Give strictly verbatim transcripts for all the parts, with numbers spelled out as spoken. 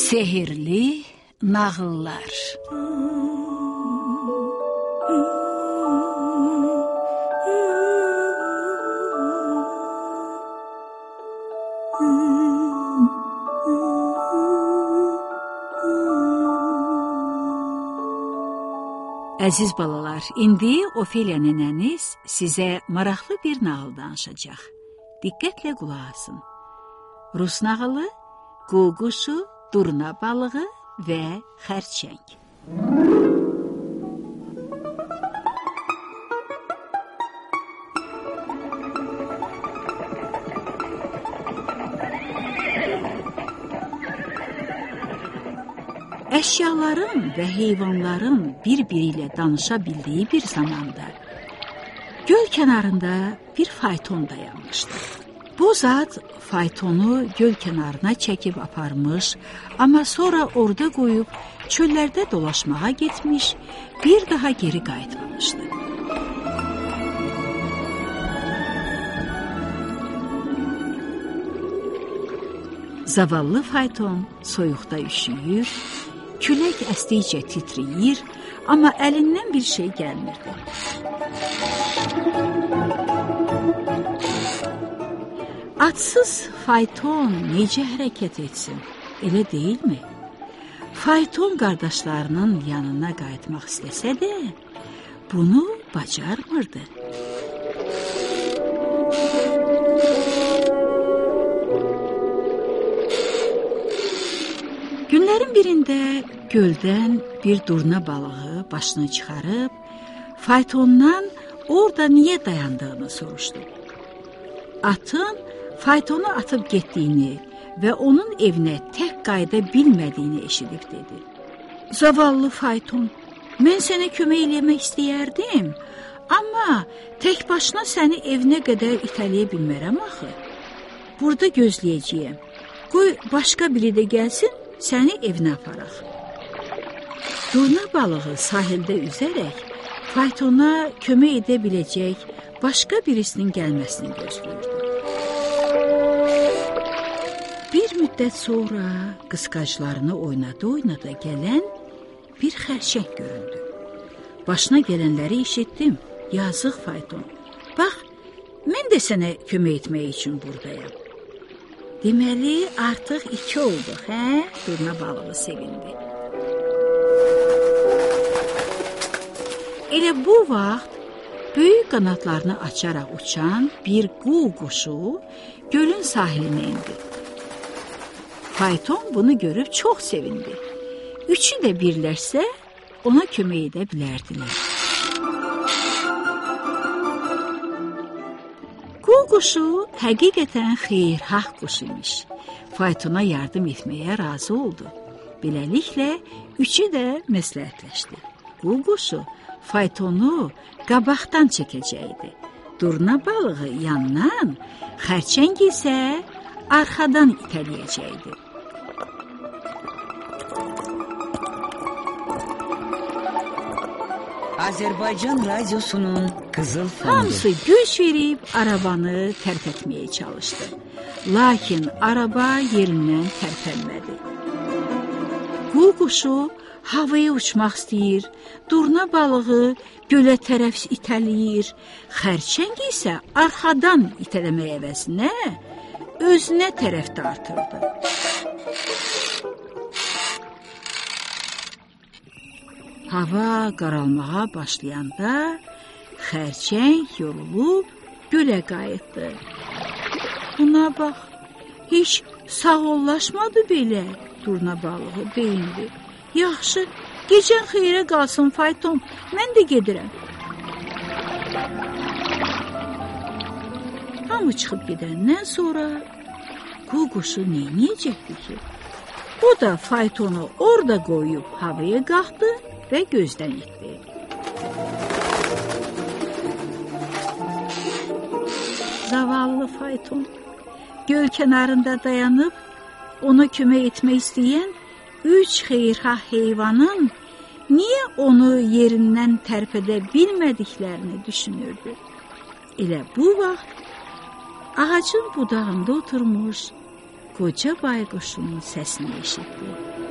Sehirli nağıllar. Əziz balalar, indi Ofeliya nənəniz sizə maraqlı bir nağıl danışacaq. Diqqətlə qulaq asın. Rus nağılı, Ququşu, Durna balığı və xərçəng. Əşyaların və heyvanların bir-biri ilə danışa bildiyi bir zamanda göl kənarında bir fayton dayanmışdı. Bu zat faytonu göl kənarına çəkib aparmış, amma sonra orada qoyub çöllərdə dolaşmağa getmiş, bir daha geri qayıtmamışdı. Zavallı fayton soyuqda üşüyür, külək əsdikcə titrəyir, amma əlindən bir şey gəlmirdi. Atsız fayton necə hərəkət etsin, elə deyilmi? Fayton qardaşlarının yanına qayıtmaq istəsə də, bunu bacarmırdı. Günlərin birində göldən bir durna balığı başını çıxarıb, faytondan orada niyə dayandığını soruşdu. Atın faytonu atıb getdiyini və onun evinə tək qayıda bilmədiyini eşidib dedi. Zavallı fayton, mən sənə kömək eləmək istəyərdim, amma tək başına səni evinə qədər itələyə bilmərəm axı. Burada gözləyəcəyəm. Qoy başqa biri də gəlsin, səni evinə aparaq. Durna balığı sahildə üzərək faytona kömək edə biləcək başqa birisinin gəlməsini gözləyirdi. Bir müddət sonra qısqaclarını oynada-oynada gələn bir xərçəng göründü. Başına gələnləri eşitdim, yazıq fayton. Bax, mən də sənə kömək etmək üçün buradayam. Deməli, artıq iki olduq, hə? Durna balığı sevindi. Elə bu vaxt böyük qanatlarını açaraq uçan bir Ququşu gölün sahilinə indi. Fayton bunu görüb çox sevindi. Üçü də birləşsə, ona kömək edə bilərdilər. Ququşu həqiqətən xeyirxah quş imiş. Faytona yardım etməyə razı oldu. Beləliklə, üçü də məsləhətləşdi. Ququşu faytonu qabaqdan çəkəcəkdi. Durna balığı yandan, xərçəng isə arxadan itələyəcəkdi. Azərbaycan radiosunun Qızıl Fondu. Hamısı güc verib arabanı tərpətməyə çalışdı. Lakin araba yerindən tərpənmədi. Ququşu havaya uçmaq istəyir, durna balığı gölə tərəf itələyir, xərçəng isə arxadan itələmək əvəzinə özünə tərəf dartırdı. Hava qaralmağa başlayanda xərçəng yorulub gölə qayıtdı. Buna bax, heç sağollaşmadı belə, durna balığı deyindi. Yaxşı, gecən xeyrə qalsın fayton, mən də gedirəm. Hamı çıxıb gedəndən sonra Ququşu neyniyəcəkdi ki? O da faytonu orada qoyub havaya qalxdı və gözdən itdi. Zavallı fayton göl kənarında dayanıb ona kömək etmək istəyən üç xeyirxah heyvanın niyə onu yerindən tərpədə bilmədiklərini düşünürdü. Elə bu vaxt ağacın budağında oturmuş qoca bayquşun səsini eşitdi.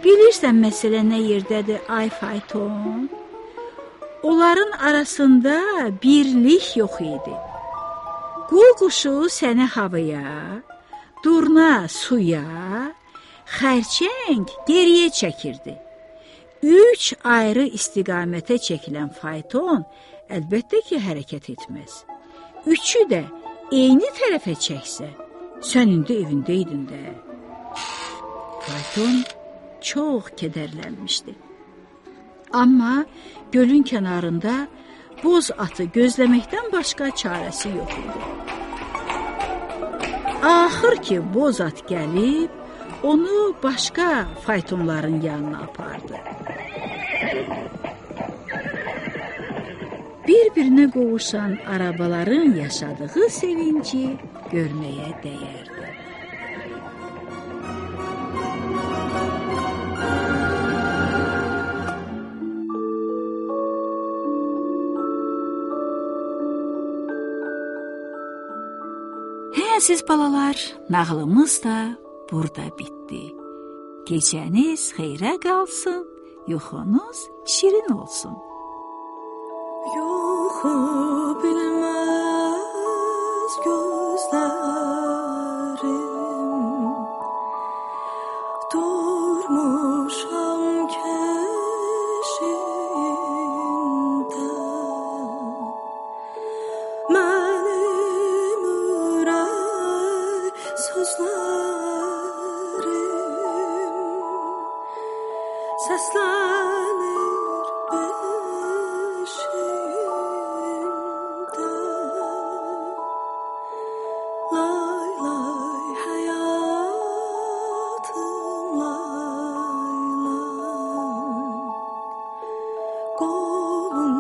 Bilirsən məsələ nə yerdədir, ay fayton? Onların arasında birlik yox idi. Qul quşu səni havaya, durna suya, xərçəng geriyə çəkirdi. Üç ayrı istiqamətə çəkilən fayton əlbəttə ki, hərəkət etməz. Üçü də eyni tərəfə çəksə, sən indi evindəydin də. Fayton çox kədərlənmişdi. Amma gölün kənarında boz atı gözləməkdən başqa çarəsi yox idi. Axır ki, boz at gəlib, onu başqa faytonların yanına apardı. Bir-birinə qovuşan arabaların yaşadığı sevinci görməyə dəyərdi. Hə, siz balalar, nağılımız da burada bitdi. Gecəniz xeyrə qalsın, yuxunuz şirin olsun. Yuxu bilməz gözlərim, durmuşam keşiyində. Mənim ürək sözlərim səslənir beşiyində. Lay lay həyatım, lay lay, qolum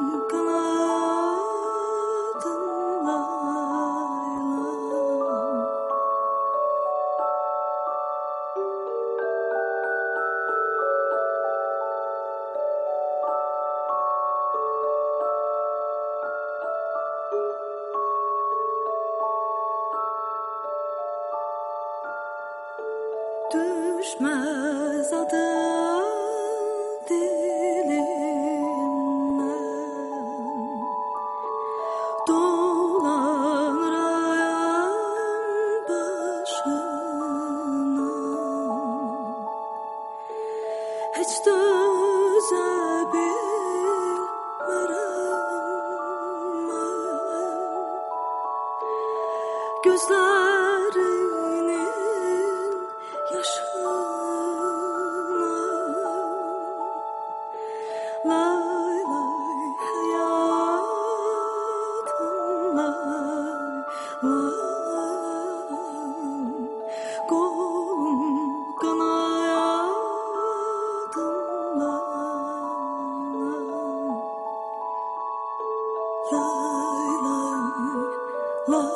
qanadım, lay lay. Düşməz adım dilimdən, dolanır ayağım başından. Heç dözə bilmərəm mən gözlərinin yaşına. Lay lay həyatım, lay lay, qolum qanadım, lay lay, lay lay,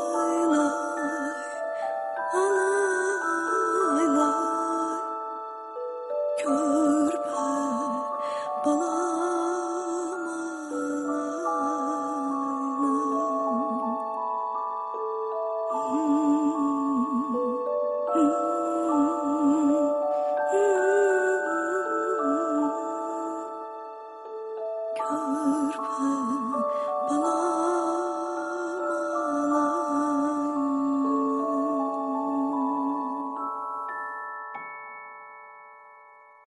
lay lay, lay lay, körpə balam, körpə